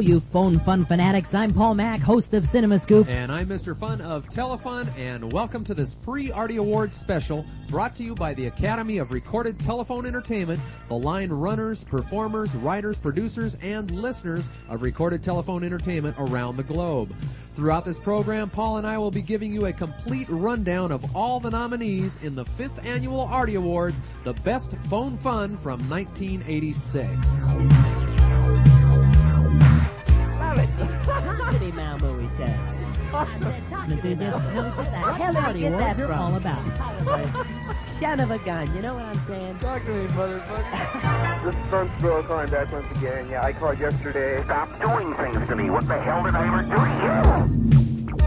you phone fun fanatics. I'm Paul Mack, host of Cinema Scoop. And I'm Mr. Fun of Telefun, and welcome to this pre-Artie Awards special brought to you by the Academy of Recorded Telephone Entertainment, the line runners, performers, writers, producers, and listeners of recorded telephone entertainment around the globe. Throughout this program, Paul and I will be giving you a complete rundown of all the nominees in the 5th Annual Artie Awards, the best phone fun from 1986. Love it. Comedy Mambo, he said. Enthusiasts know just the hell Artie Awards are all about. Son of a gun, you know what I'm saying? Talk to me, motherfucker. This is Fun Squirrel calling back once again. Yeah, I called yesterday. Stop doing things to me. What the hell did I ever do to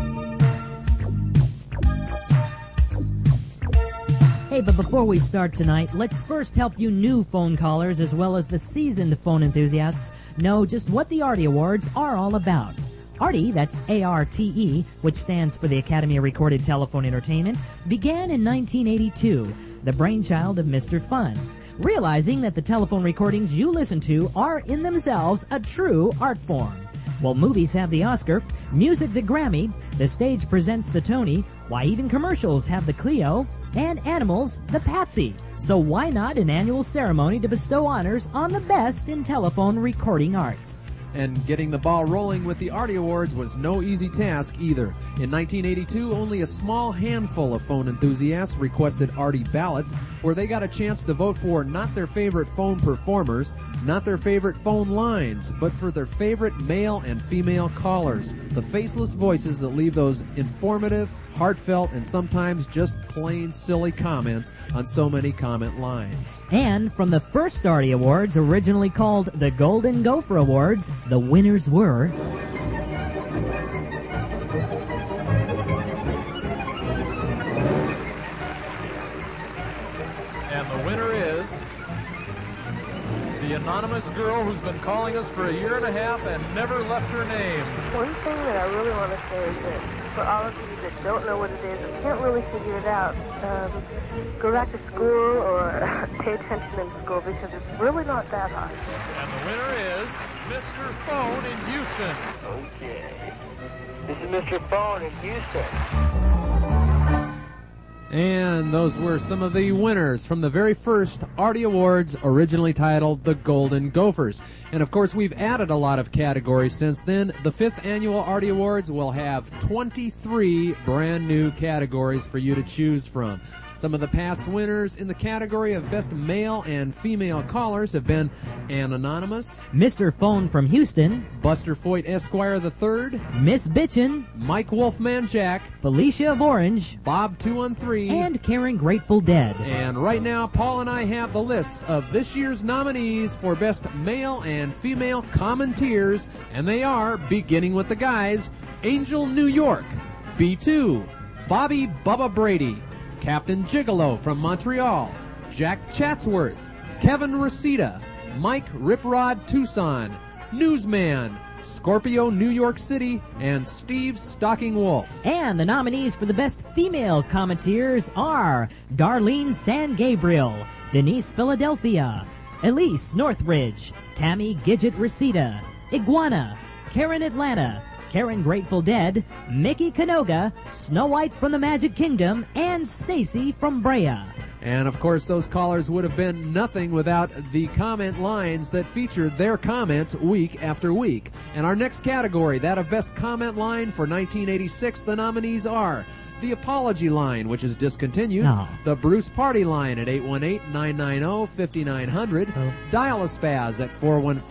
you? Hey, but before we start tonight, let's first help you new phone callers as well as the seasoned phone enthusiasts know just what the Artie Awards are all about. Artie, that's A-R-T-E, which stands for the Academy of Recorded Telephone Entertainment, began in 1982, the brainchild of Mr. Fun, realizing that the telephone recordings you listen to are in themselves a true art form. While movies have the Oscar, music the Grammy, the stage presents the Tony, why even commercials have the Clio, and animals the Patsy. So why not an annual ceremony to bestow honors on the best in telephone recording arts? And getting the ball rolling with the Artie Awards was no easy task either. In 1982, only a small handful of phone enthusiasts requested Artie ballots, where they got a chance to vote for not their favorite phone performers, not their favorite phone lines, but for their favorite male and female callers, the faceless voices that leave those informative, heartfelt, and sometimes just plain silly comments on so many comment lines. And from the first Artie Awards, originally called the Golden Gopher Awards, the winners were... And the winner is the anonymous girl who's been calling us for a year and a half and never left her name. One thing that I really want to say is that for all of you that don't know what it is or can't really figure it out, go back to school or pay attention in school because it's really not that hard. And the winner is Mr. Phone in Houston. Okay. This is Mr. Phone in Houston. And those were some of the winners from the very first Artie Awards, originally titled the Golden Gophers. And of course, we've added a lot of categories since then. The 5th Annual Artie Awards will have 23 brand new categories for you to choose from. Some of the past winners in the category of Best Male and Female Callers have been Ann Anonymous, Mr. Phone from Houston, Buster Foyt Esquire III, Miss Bitchin, Mike Wolfman Jack, Felicia of Orange, Bob 213, and Karen Grateful Dead. And right now, Paul and I have the list of this year's nominees for Best Male and Female Commenteers, and they are, beginning with the guys, Angel New York, B2, Bobby Bubba Brady, Captain Gigolo from Montreal, Jack Chatsworth, Kevin Reseda, Mike Riprod Tucson, Newsman, Scorpio New York City, and Steve Stocking Wolf. And the nominees for the Best Female Commenteers are Darlene San Gabriel, Denise Philadelphia, Elise Northridge, Tammy Gidget Reseda, Iguana, Karen Atlanta, Karen Grateful Dead, Mickey Canoga, Snow White from the Magic Kingdom, and Stacy from Brea. And of course, those callers would have been nothing without the comment lines that featured their comments week after week. And our next category, that of Best Comment Line for 1986, the nominees are the Apology Line, which is discontinued, the Bruce Party Line at 818-990-5900, Dial-A-Spaz at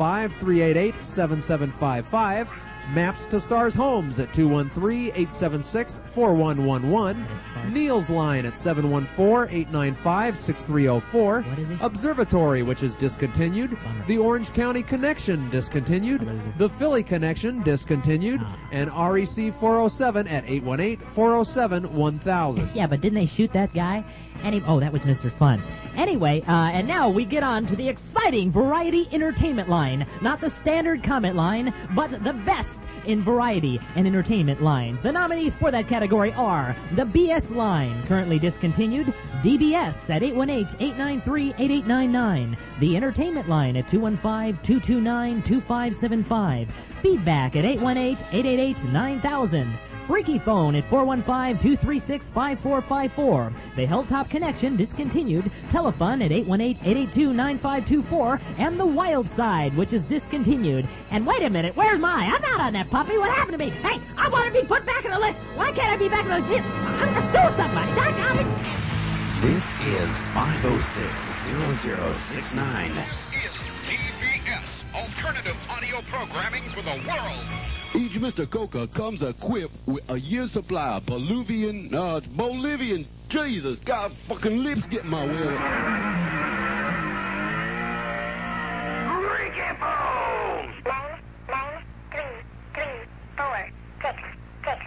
415-388-7755, Maps to Stars Homes at 213-876-4111. Neil's Line at 714-895-6304. Observatory, which is discontinued. The Orange County Connection, discontinued. The Philly Connection, discontinued. And REC 407 at 818-407-1000. Yeah, but didn't they shoot that guy? Oh, that was Mr. Fun. Anyway, and now we get on to the exciting variety entertainment line. Not the standard comment line, but the best in variety and entertainment lines. The nominees for that category are the BS line, currently discontinued, DBS at 818-893-8899, the entertainment line at 215-229-2575, feedback at 818-888-9000, Freaky Phone at 415-236-5454. The Hilltop Connection discontinued. Telefun at 818-882-9524. And the Wild Side, which is discontinued. And wait a minute, where's my? I'm not on that puppy. What happened to me? Hey, I want to be put back on the list. Why can't I be back on the list? I'm going to sue somebody. Doggone it. This is 506-0069. This is DBS, alternative audio programming for the world. Each Mr. Coca comes equipped with a year's supply of Bolivian, Jesus, God, fucking lips get my will. Freaky Phone! 9, 3, 4, 6, 6.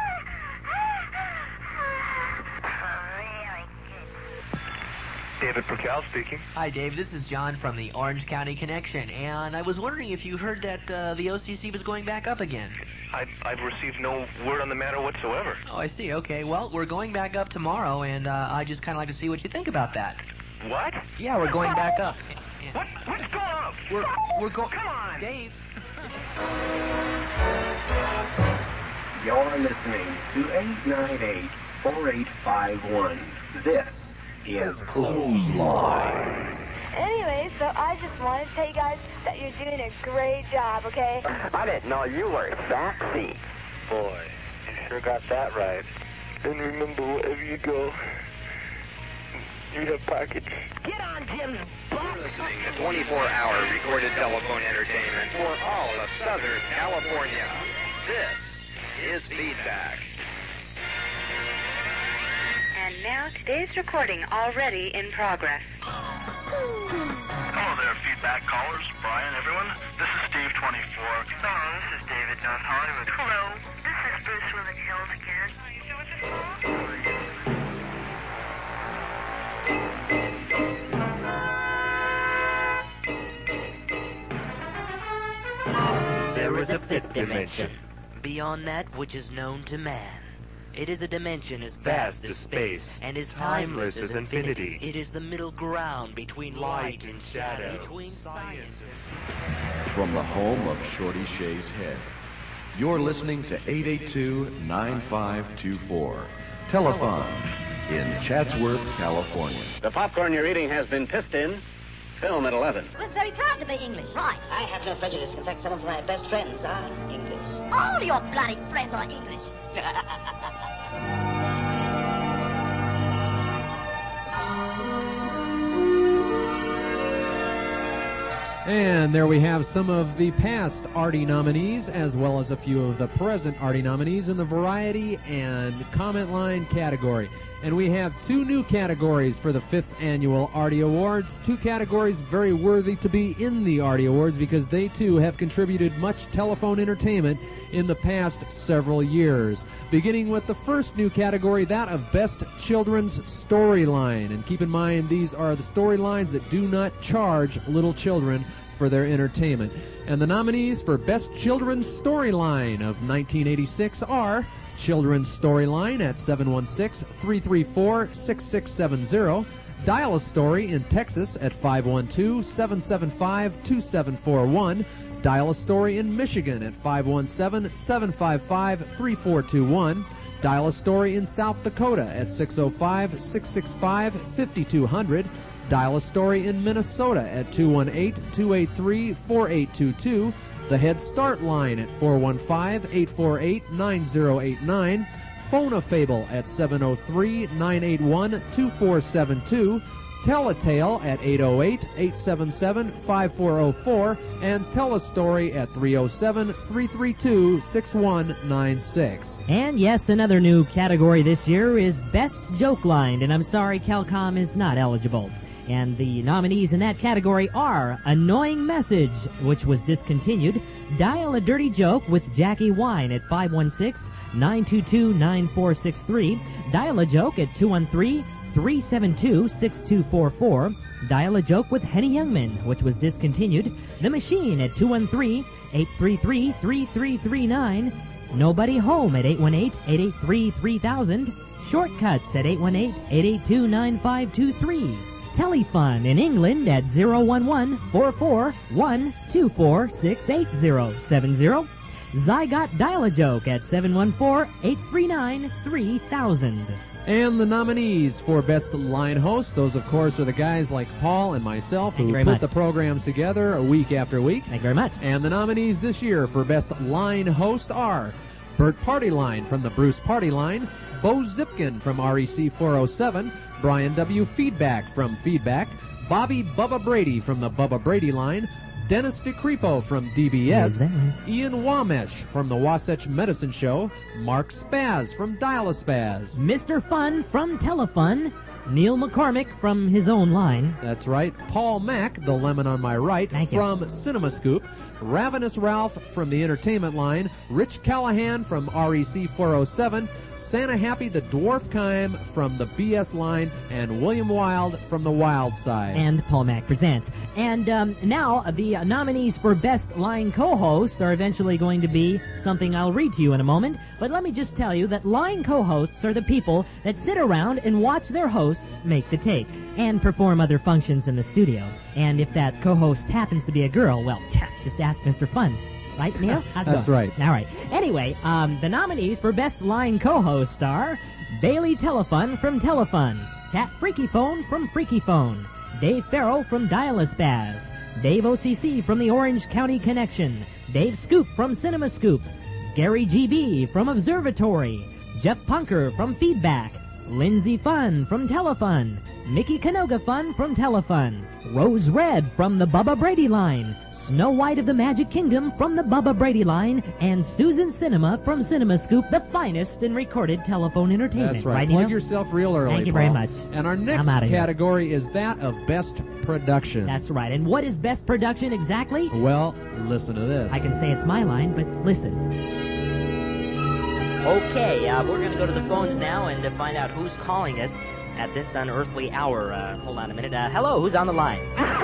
David Percal speaking. Hi, Dave. This is John from the Orange County Connection, and I was wondering if you heard that the OCC was going back up again. I've received no word on the matter whatsoever. Oh, I see. Okay. Well, we're going back up tomorrow, and I just kind of like to see what you think about that. What? Yeah, we're going back up. What's going on? We're going. Come on, Dave. You're listening to 898-4851. This is Clothesline. Anyway, so I just wanted to tell you guys that you're doing a great job, okay? I didn't know you were sexy. Boy, you sure got that right. And remember, wherever you go, you have package. Get on Jim's butt. You're listening to 24-hour recorded telephone entertainment for all of Southern California. This is Feedback. And now today's recording already in progress. Hello there, Feedback callers. Brian, everyone. This is Steve 24. Hello, this is David North Hollywood. Hello, this is Bruce Willis Hills again. There is a fifth dimension, beyond that which is known to man. It is a dimension as vast as space, and as timeless as infinity. It is the middle ground between light and shadow, between science and... From the home of Shorty Shea's Head, you're listening to 882-9524. Telefon in Chatsworth, California. The popcorn you're eating has been pissed in. Film at 11. We're very proud to be English. Right. I have no prejudice. In fact, some of my best friends are English. All your bloody friends are English. And there we have some of the past Artie nominees, as well as a few of the present Artie nominees in the variety and comment line category. And we have two new categories for the 5th Annual Artie Awards. Two categories very worthy to be in the Artie Awards because they, too, have contributed much telephone entertainment in the past several years. Beginning with the first new category, that of Best Children's Storyline. And keep in mind, these are the storylines that do not charge little children for their entertainment. And the nominees for Best Children's Storyline of 1986 are Children's Storyline at 716-334-6670, Dial a Story in Texas at 512-775-2741, Dial a Story in Michigan at 517-755-3421, Dial a Story in South Dakota at 605-665-5200, Dial a Story in Minnesota at 218-283-4822, the Head Start line at 415-848-9089, Phone-A-Fable at 703-981-2472, Tell-A-Tale at 808-877-5404, and Tell a Story at 307-332-6196. And yes, another new category this year is Best Joke Line, and I'm sorry Calcom is not eligible. And the nominees in that category are Annoying Message, which was discontinued, Dial a Dirty Joke with Jackie Wine at 516-922-9463, Dial a Joke at 372-6244. Dial a Joke with Henny Youngman, which was discontinued. The Machine at 213-833-3339. Nobody Home at 818-883-3000. Shortcuts at 818-882-9523. Telefun in England at 011-441-2468070. Zygot Dial-A-Joke at 714-839-3000. And the nominees for Best Line Host, those, of course, are the guys like Paul and myself who put the programs together week after week. Thank you very much. And the nominees this year for Best Line Host are Bert Partyline from the Bruce Party Line, Bo Zipkin from REC 407, Brian W. Feedback from Feedback, Bobby Bubba Brady from the Bubba Brady Line, Dennis DeCrepo from DBS, Ian Wamesh from the Wasatch Medicine Show, Mark Spaz from Dial-A-Spaz, Mr. Fun from Telefun, Neil McCormick from his own line. That's right. Paul Mack, the lemon on my right, from CinemaScoop, Ravenous Ralph from the Entertainment Line, Rich Callahan from REC 407, Santa Happy the Dwarf Kime from the BS Line, and William Wild from the Wild Side. And Paul Mack Presents. And now the nominees for Best Line Co-Host are eventually going to be something I'll read to you in a moment. But let me just tell you that line co-hosts are the people that sit around and watch their hosts make the tape and perform other functions in the studio. And if that co-host happens to be a girl, well, just ask Mr. Fun. Right, Neil? That's right. All right. Anyway, the nominees for Best Line Co-Host are Bailey Telefun from Telefun, Cat Freaky Phone from Freaky Phone, Dave Farrow from Dial-A-Spaz, Dave OCC from the Orange County Connection, Dave Scoop from CinemaScoop, Gary GB from Observatory, Jeff Punker from Feedback, Lindsay Fun from Telefun, Mickey Canoga Fun from Telefun, Rose Red from the Bubba Brady Line, Snow White of the Magic Kingdom from the Bubba Brady Line, and Susan Cinema from CinemaScoop, the finest in recorded telephone entertainment. That's right. Plug yourself real early, Thank you Paul. very much. And our next category is that of Best Production. That's right. And what is Best Production exactly? Well, listen to this. I can say it's my line, but listen. Okay, we're going to go to the phones now and find out who's calling us at this unearthly hour. Hold on a minute. Hello, who's on the line?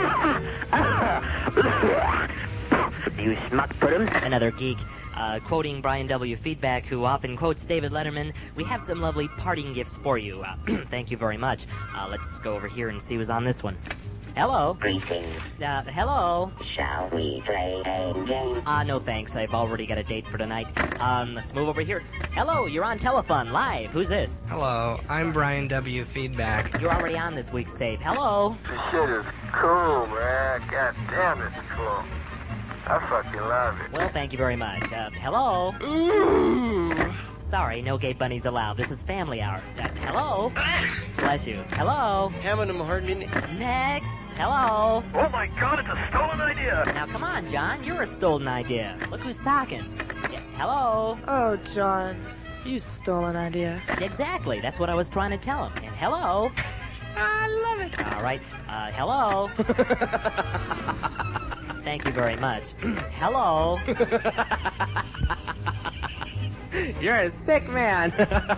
You smuck puddin'? Another geek. Quoting Brian W. Feedback, who often quotes David Letterman. We have some lovely parting gifts for you. Thank you very much. Let's go over here and see who's on this one. Hello. Greetings. Hello. Shall we play a game? No thanks. I've already got a date for tonight. Let's move over here. Hello, you're on Telefun Live. Who's this? Hello, I'm Brian W. Feedback. You're already on this week's tape. Hello. This shit is cool, man. God damn, it's cool. I fucking love it. Well, thank you very much. Hello. Ooh. Sorry, no gay bunnies allowed. This is family hour. Hello. Bless you. Hello. Hammond Harden. Next. Hello. Oh my God, it's a stolen idea. Now come on, John. You're a stolen idea. Look who's talking. Yeah, hello. Oh, John. You stole an idea. Exactly. That's what I was trying to tell him. And hello. I love it. All right. Hello. Thank you very much. Hello. You're a sick man.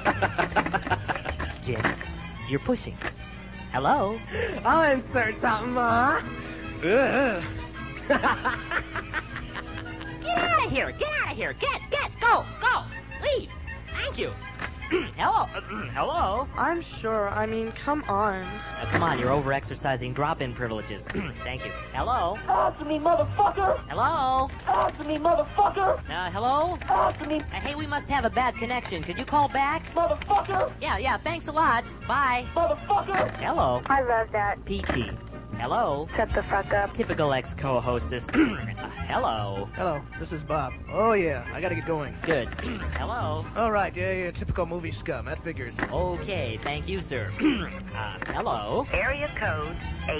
Jim, you're pushing. Hello. I'll insert something, Ma. Get out of here. Get out of here. Get. Go. Leave. Thank you. Hello. Hello. I'm sure. I mean, come on. Come on, you're over-exercising drop-in privileges. Thank you. Hello. Answer me, motherfucker! Hello. Answer me, motherfucker! Hello? Answer me! Hey, we must have a bad connection. Could you call back? Motherfucker! Yeah, thanks a lot. Bye. Motherfucker! Hello. I love that. Peachy. Hello. Shut the fuck up. Typical ex-co-hostess. Hello. Hello, this is Bob. Oh, yeah, I gotta get going. Good. Hello. All right, yeah, typical movie scum. That figures. Okay, thank you, sir. Hello. Area code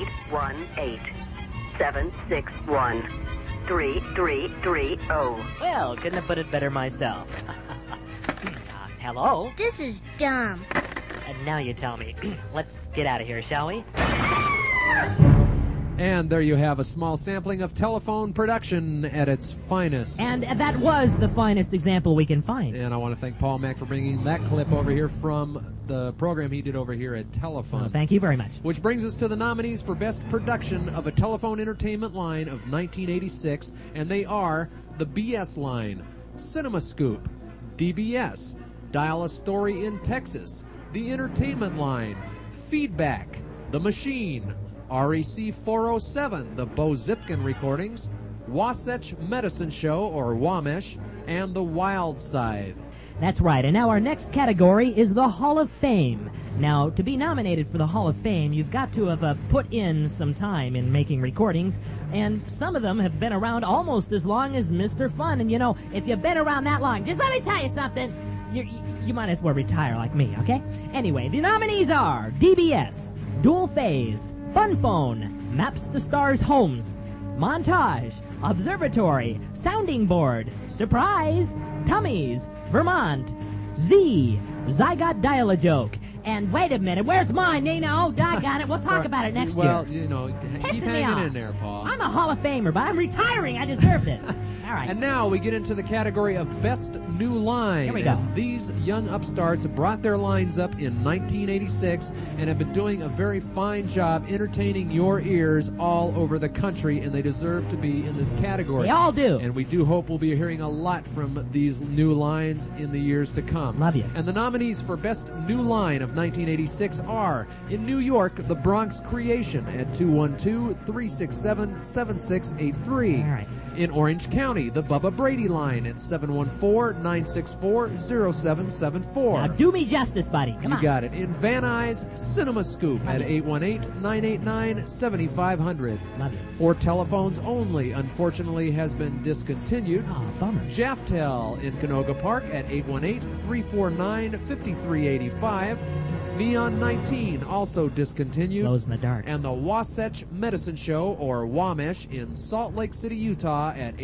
818-761-3330. Well, couldn't have put it better myself. Hello. This is dumb. And now you tell me. Let's get out of here, shall we? And there you have a small sampling of telephone production at its finest. And that was the finest example we can find. And I want to thank Paul Mack for bringing that clip over here from the program he did over here at Telephone. Well, thank you very much. Which brings us to the nominees for Best Production of a Telephone Entertainment Line of 1986, and they are the BS Line, CinemaScoop, DBS, Dial a Story in Texas, the Entertainment Line, Feedback, The Machine, REC 407, the Bo Zipkin recordings, Wasatch Medicine Show, or Wamesh, and The Wild Side. That's right, and now our next category is the Hall of Fame. Now, to be nominated for the Hall of Fame, you've got to have put in some time in making recordings, and some of them have been around almost as long as Mr. Fun. And, you know, if you've been around that long, just let me tell you something, you might as well retire like me, okay? Anyway, the nominees are DBS, Dual Phase, Fun Phone, Maps to Stars Homes, Montage, Observatory, Sounding Board, Surprise, Tummies, Vermont, Z, Zygot Dial-A-Joke. And wait a minute, where's mine, Nino? Doggone it, we'll talk about it next year. Well, you know, keep hanging in there, Paul. I'm a Hall of Famer, but I'm retiring. I deserve this. All right. And now we get into the category of Best New Line. Here we go. And these young upstarts brought their lines up in 1986 and have been doing a very fine job entertaining your ears all over the country, and they deserve to be in this category. They all do. And we do hope we'll be hearing a lot from these new lines in the years to come. Love you. And the nominees for Best New Line of 1986 are, in New York, The Bronx Creation at 212-367-7683. All right. In Orange County, the Bubba Brady Line at 714-964-0774. Now do me justice, buddy. Come on. You got it. In Van Nuys, CinemaScoop at 818-989-7500. Love you. For telephones only, unfortunately, has been discontinued. Oh, bummer. Jaftel in Canoga Park at 818-349-5385. Neon 19, also discontinued. Glows in the dark. And the Wasatch Medicine Show, or Wamesh, in Salt Lake City, Utah at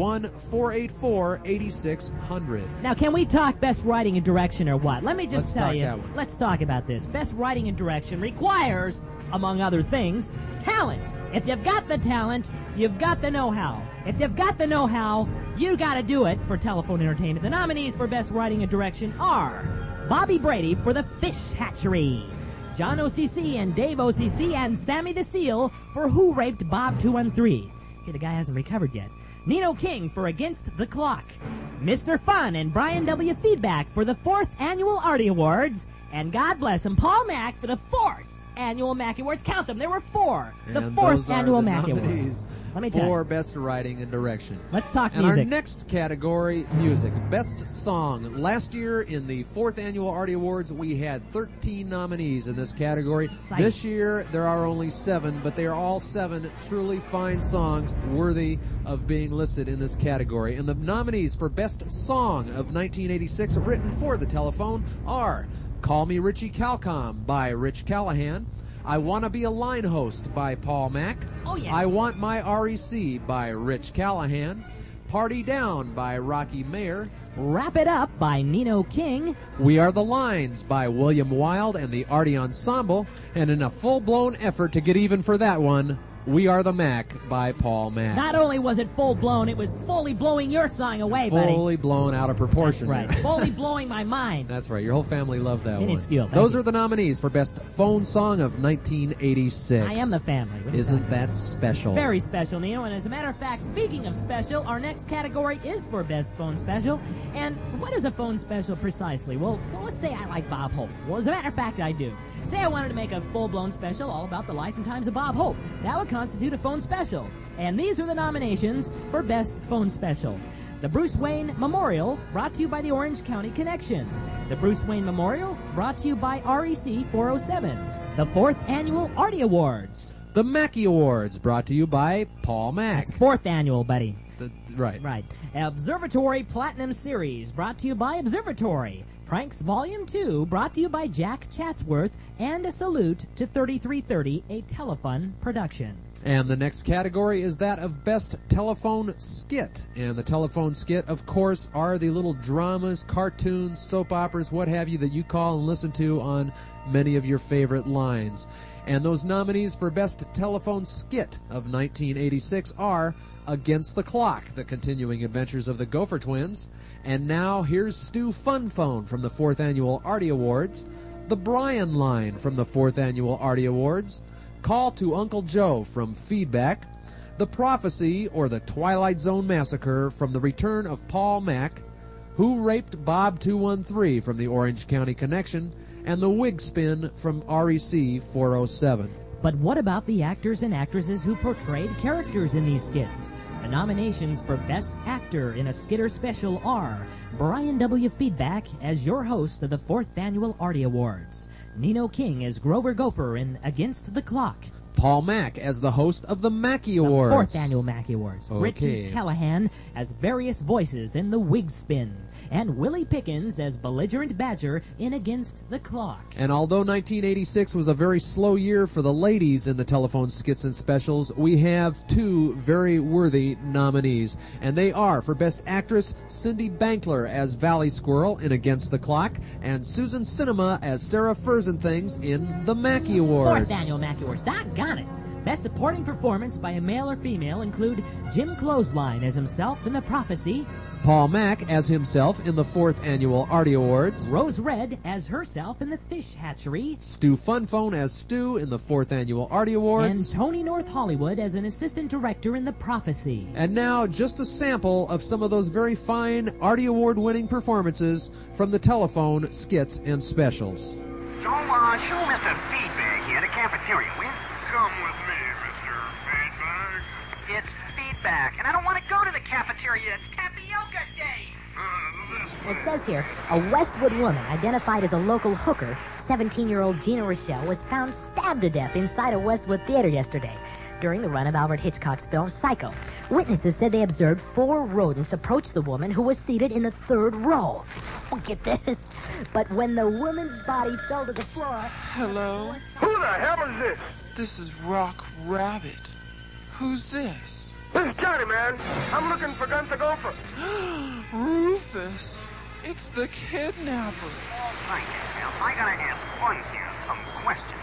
801-484-8600. Now, can we talk best writing and direction or what? Let me just tell you. That one. Let's talk about this. Best writing and direction requires, among other things, talent. If you've got the talent, you've got the know-how. If you've got the know-how, you got to do it for Telephone Entertainment. The nominees for best writing and direction are Bobby Brady for The Fish Hatchery, John OCC and Dave OCC, and Sammy the Seal for Who Raped Bob 213. Hey, the guy hasn't recovered yet. Nino King for Against the Clock, Mr. Fun and Brian W. Feedback for the 4th Annual Artie Awards, and God bless him, Paul Mack for the 4th Annual Mackey Awards. Count them, there were 4. The 4th Annual Mackey Awards. Let me tell you. For Best Writing and Direction. Let's talk and music. And our next category, music. Best Song. Last year in the 4th Annual Artie Awards, we had 13 nominees in this category. Exciting. This year, there are only 7, but they are all 7 truly fine songs worthy of being listed in this category. And the nominees for Best Song of 1986 written for the telephone are Call Me Richie Calcom by Rich Callahan, I Wanna Be a Line Host by Paul Mack. Oh, yeah. I Want My REC by Rich Callahan. Party Down by Rocky Mayer. Wrap It Up by Nino King. We Are the Lines by William Wild and the Artie Ensemble. And in a full-blown effort to get even for that one, We Are the Mac by Paul Mack. Not only was it full-blown, it was fully blowing your song away, buddy. Fully blown out of proportion. That's right. Fully blowing my mind. That's right. Your whole family loved that Minuscule. one. Those are the nominees for Best Phone Song of 1986. I am the family. Isn't that special? It's very special, Nino. And as a matter of fact, speaking of special, our next category is for Best Phone Special. And what is a phone special precisely? Well, let's say I like Bob Hope. Well, as a matter of fact, I do. Say I wanted to make a full-blown special all about the life and times of Bob Hope. That would constitute a phone special. And these are the nominations for Best Phone Special. The Bruce Wayne Memorial, brought to you by the Orange County Connection. The Bruce Wayne Memorial, brought to you by REC 407. The 4th Annual Artie Awards. The Mackey Awards, brought to you by Paul Mack. That's 4th Annual, buddy. Right. Right. Observatory Platinum Series, brought to you by Observatory. Pranks Volume 2, brought to you by Jack Chatsworth, and a salute to 3330, a Telefun production. And the next category is that of Best Telephone Skit. And the telephone skit, of course, are the little dramas, cartoons, soap operas, what have you, that you call and listen to on many of your favorite lines. And those nominees for Best Telephone Skit of 1986 are Against the Clock, The Continuing Adventures of the Gopher Twins. And now here's Stu Fun Phone from the 4th Annual Artie Awards, The Brian Line from the 4th Annual Artie Awards, Call to Uncle Joe from Feedback, The Prophecy or the Twilight Zone Massacre from The Return of Paul Mack, Who Raped Bob 213 from the Orange County Connection, and The Wig Spin from REC 407. But what about the actors and actresses who portrayed characters in these skits? The nominations for Best Actor in a Skit or Special are Brian W. Feedback as your host of the 4th Annual Artie Awards, Nino King as Grover Gopher in Against the Clock, Paul Mack as the host of the Mackey Awards. The 4th Annual Mackey Awards. Okay. Richie Callahan as various voices in The Wig Spin. And Willie Pickens as Belligerent Badger in Against the Clock. And although 1986 was a very slow year for the ladies in the telephone skits and specials, we have two very worthy nominees. And they are, for Best Actress, Cindy Bankler as Valley Squirrel in Against the Clock, and Susan Cinema as Sarah Furzenthings in the Mackey Awards. 4th Annual Mackey Awards. Doggone it. Best Supporting Performance by a Male or Female include Jim Clothesline as himself in The Prophecy, Paul Mack as himself in the 4th Annual Artie Awards, Rose Red as herself in The Fish Hatchery, Stu Funphone as Stu in the 4th Annual Artie Awards, and Tony North Hollywood as an assistant director in The Prophecy. And now, just a sample of some of those very fine Artie Award-winning performances from the telephone skits and specials. So, show Mr. Feedback here, the cafeteria, will you? Come with me, Mr. Feedback. It's Feedback, and I don't want to go to the cafeteria. It's tapioca day. It says here, a Westwood woman identified as a local hooker, 17-year-old Gina Rochelle, was found stabbed to death inside a Westwood theater yesterday during the run of Alfred Hitchcock's film Psycho. Witnesses said they observed 4 rodents approach the woman who was seated in the 3rd row. Look at this. But when the woman's body fell to the floor... Hello? Who the hell is this? This is Rock Rabbit. Who's this? This is Johnny, man. I'm looking for Gunther Gopher. Rufus. It's the kidnapper. All right, now, I gotta ask Fun here some questions.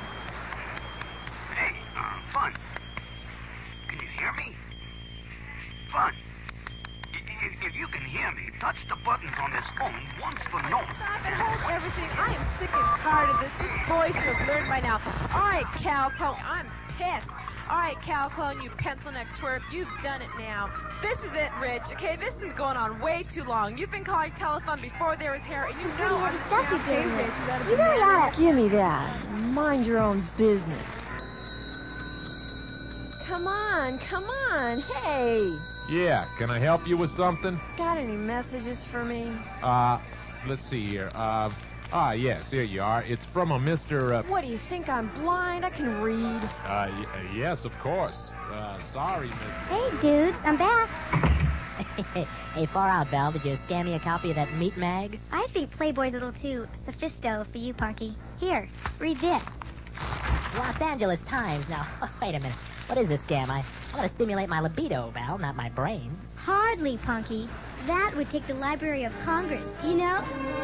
Hey, Fun. Can you hear me? Fun. If you can hear me, touch the buttons on this phone once for no. Stop it, hold everything. I am sick and tired of this. This boy should have learned by now. All right, Cal Clone, I'm pissed. All right, Cal Clone, you pencil neck twerp, you've done it now. This is it, Rich. Okay, this is going on way too long. You've been calling telephone before there was hair, and you know I'm Stuff you doing doing, Rich. Rich. You really ought to give me that. Mind your own business. Come on, hey. Yeah, can I help you with something? Got any messages for me? Let's see here. Yes, here you are. It's from a Mr. What, do you think I'm blind? I can read. Yes, of course. Sorry, miss. Hey, dudes, I'm back. Hey, far out, Val. Did you scan me a copy of that Meat Mag? I think Playboy's a little too sophisto for you, Punky. Here, read this. Los Angeles Times. Now, wait a minute. What is this scam? I want to stimulate my libido, Val, not my brain. Hardly, Punky. That would take the Library of Congress, you know?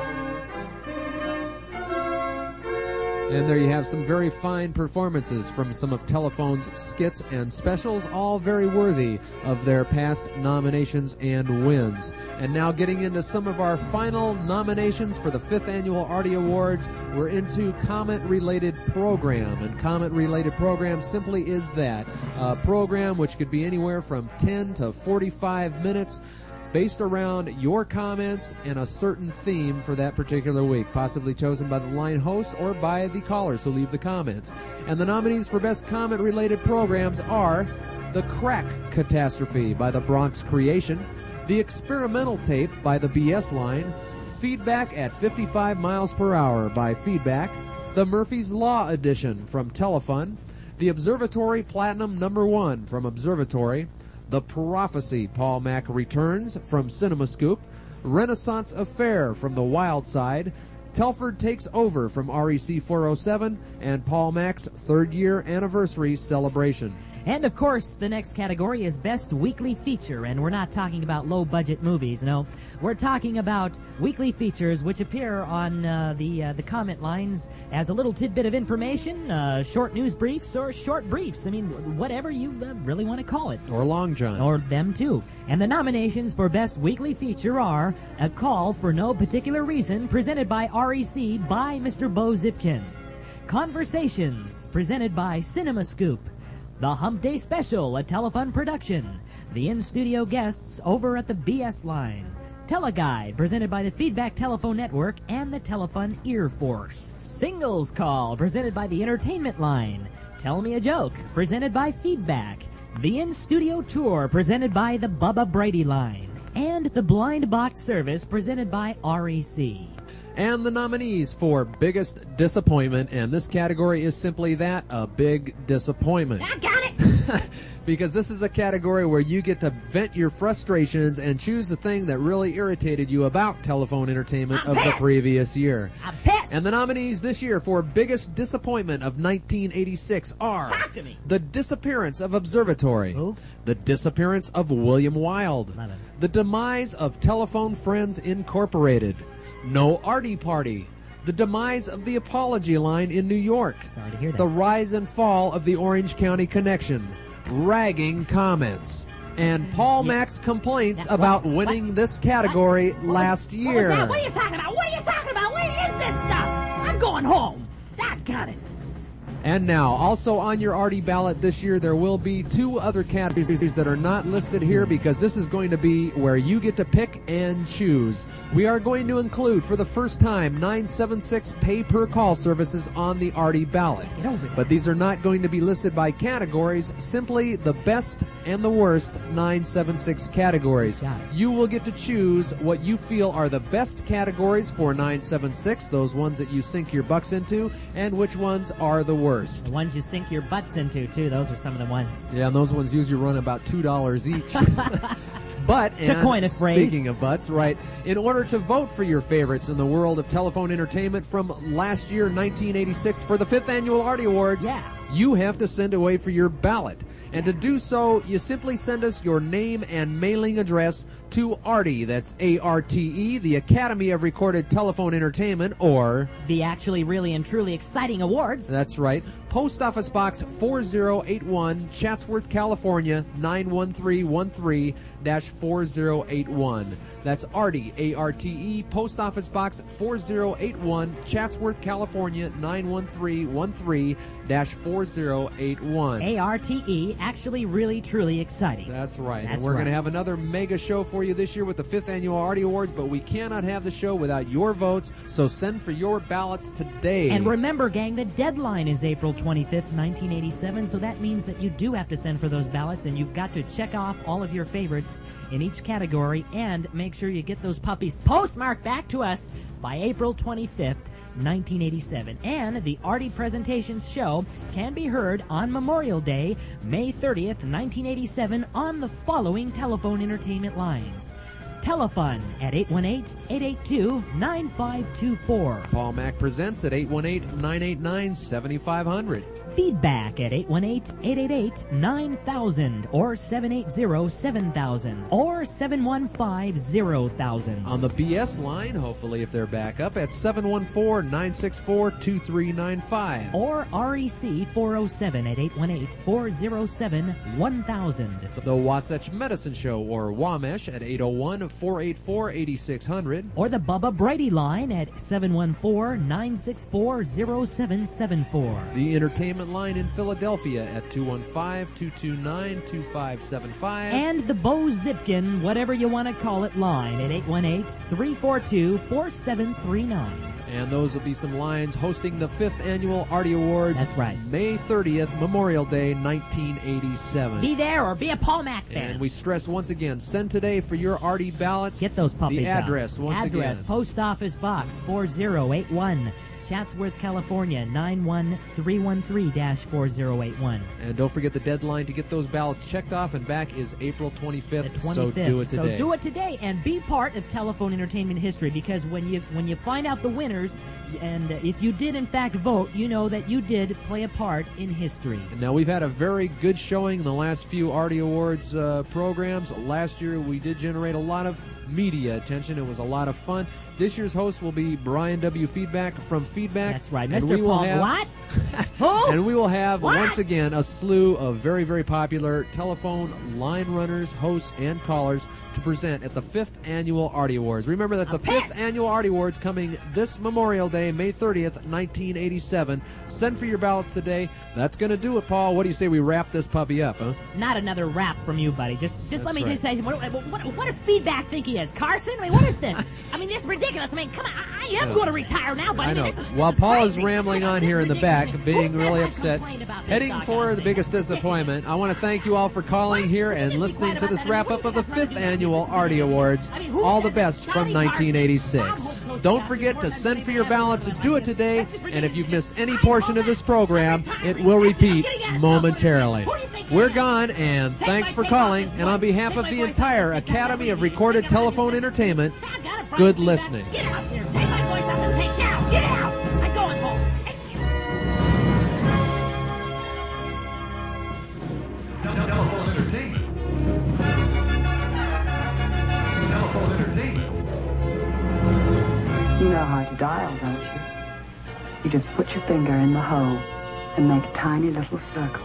And there you have some very fine performances from some of Telephone's skits and specials, all very worthy of their past nominations and wins. And now getting into some of our final nominations for the 5th Annual Artie Awards, we're into Comet-related program. And Comet-related program simply is that, a program which could be anywhere from 10 to 45 minutes, based around your comments and a certain theme for that particular week, possibly chosen by the line host or by the callers who leave the comments. And the nominees for Best Comet-related programs are The Crack Catastrophe by the Bronx Creation, The Experimental Tape by the BS Line, Feedback at 55 miles per hour by Feedback, The Murphy's Law Edition from Telefun, The Observatory Platinum #1 from Observatory, The Prophecy, Paul Mack Returns from CinemaScoop, Renaissance Affair from The Wild Side, Telford Takes Over from REC 407, and Paul Mack's 3rd year anniversary celebration. And, of course, the next category is Best Weekly Feature, and we're not talking about low-budget movies, no. We're talking about weekly features which appear on the comment lines as a little tidbit of information, short news briefs, or short briefs. I mean, whatever you really want to call it. Or Long John. Or them, too. And the nominations for Best Weekly Feature are A Call for No Particular Reason, presented by REC by Mr. Bo Zipkin. Conversations, presented by CinemaScoop. The Hump Day Special, a Telefun production. The in-studio guests over at the BS Line. Teleguide, presented by the Feedback Telephone Network and the Telefun Ear Force. Singles Call, presented by the Entertainment Line. Tell Me a Joke, presented by Feedback. The In-Studio Tour, presented by the Bubba Brady Line. And the Blind Box Service, presented by REC. And the nominees for Biggest Disappointment, and this category is simply that, a big disappointment. I got it! Because this is a category where you get to vent your frustrations and choose the thing that really irritated you about telephone entertainment of the previous year. I'm pissed! And the nominees this year for Biggest Disappointment of 1986 are Talk to me! The Disappearance of Observatory, Who? The Disappearance of William Wilde, Love it. The Demise of Telephone Friends Incorporated, No Artie Party, The Demise of the Apology Line in New York, Sorry to hear that. The Rise and Fall of the Orange County Connection, Ragging Comments, and Paul Mack's complaints about winning this category last year. What was that? What are you talking about? What are you talking about? What is this stuff? I'm going home. Got it. And now, also on your Artie ballot this year, there will be two other categories that are not listed here because this is going to be where you get to pick and choose. We are going to include, for the first time, 976 pay-per-call services on the Artie ballot. Get over it. But these are not going to be listed by categories, simply the best and the worst 976 categories. Got it. You will get to choose what you feel are the best categories for 976, those ones that you sink your bucks into, and which ones are the worst. The ones you sink your butts into, too. Those are some of the ones. Yeah, and those ones usually run about $2 each. But, To coin a phrase. Speaking of butts, right, in order to vote for your favorites in the world of telephone entertainment from last year, 1986, for the 5th Annual Artie Awards, you have to send away for your ballot. And to do so, you simply send us your name and mailing address to Artie, that's A-R-T-E, the Academy of Recorded Telephone Entertainment, or The actually really and truly exciting awards. that's right, Post Office Box 4081, Chatsworth, California, 91313-4081. That's Artie, A-R-T-E, Post Office Box 4081, Chatsworth, California, 91313-4081. A-R-T-E, actually really truly exciting. That's right. That's And we're going to right. have another mega show for you this year with the 5th Annual Artie Awards, but we cannot have the show without your votes, so send for your ballots today. And remember, gang, the deadline is April 25th, 1987, so that means that you do have to send for those ballots, and you've got to check off all of your favorites in each category, and make sure you get those puppies postmarked back to us by April 25th, 1987. And the Artie Presentations show can be heard on Memorial Day, May 30th, 1987, on the following telephone entertainment lines. Telefun at 818-882-9524. Paul Mack presents at 818-989-7500. Feedback at 818-888-9000 or 780-7000 or 715-0000. On the BS line, hopefully if they're back up, at 714-964-2395. Or REC 407 at 818-407-1000. The Wasatch Medicine Show, or WAMESH, at 801-484-8600. Or the Bubba Brady line at 714-964-0774. The Entertainment line in Philadelphia at 215-229-2575. And the Bo Zipkin, whatever you want to call it, line at 818-342-4739. And those will be some lines hosting the 5th Annual Artie Awards. That's right. May 30th, Memorial Day, 1987. Be there or be a Paul Mack fan. And we stress once again, send today for your Artie ballots. Get those puppies The address, out. once Address, again. Post Office Box 4081, Chatsworth, California, 91313-4081. And don't forget the deadline to get those ballots checked off and back is April 25th. The 25th. So do it today. So do it today and be part of telephone entertainment history, because when you find out the winners, and if you did in fact vote, you know that you did play a part in history. Now, we've had a very good showing in the last few Artie Awards programs. Last year, we did generate a lot of media attention. It was a lot of fun. This year's host will be Brian W. Feedback from Feedback. That's right, and Mr. Paul. What? Who? And we will have, What? once again, a slew of very, very popular telephone line runners, hosts, and callers to present at the 5th Annual Artie Awards. Remember, that's the 5th Annual Artie Awards coming this Memorial Day, May 30th, 1987. Send for your ballots today. That's going to do it, Paul. What do you say we wrap this puppy up, huh? Not another rap from you, buddy. Just let me right. just say, what does Feedback think he is? Carson? I mean, what is this? I mean, this is ridiculous. I mean, come on. I am going to retire now, buddy. I know. mean, this is While this is Paul is crazy. rambling on This here is in the ridiculous. back, being Who really says I upset, complained about this heading doggone for the thing? biggest disappointment, I want to thank you all for calling here and listening to this wrap-up of the 5th Annual Artie Awards. All the best from 1986. Don't forget to send for your ballots. Do it today, and if you've missed any portion of this program, it will repeat momentarily. We're gone, and thanks for calling, and on behalf of the entire Academy of Recorded Telephone Entertainment, good listening. Get out here. Take my voice off the tape now. Get out. I'm going home. Telephone entertainment. Telephone entertainment. You know how to dial, don't you? You just put your finger in the hole and make a tiny little circle.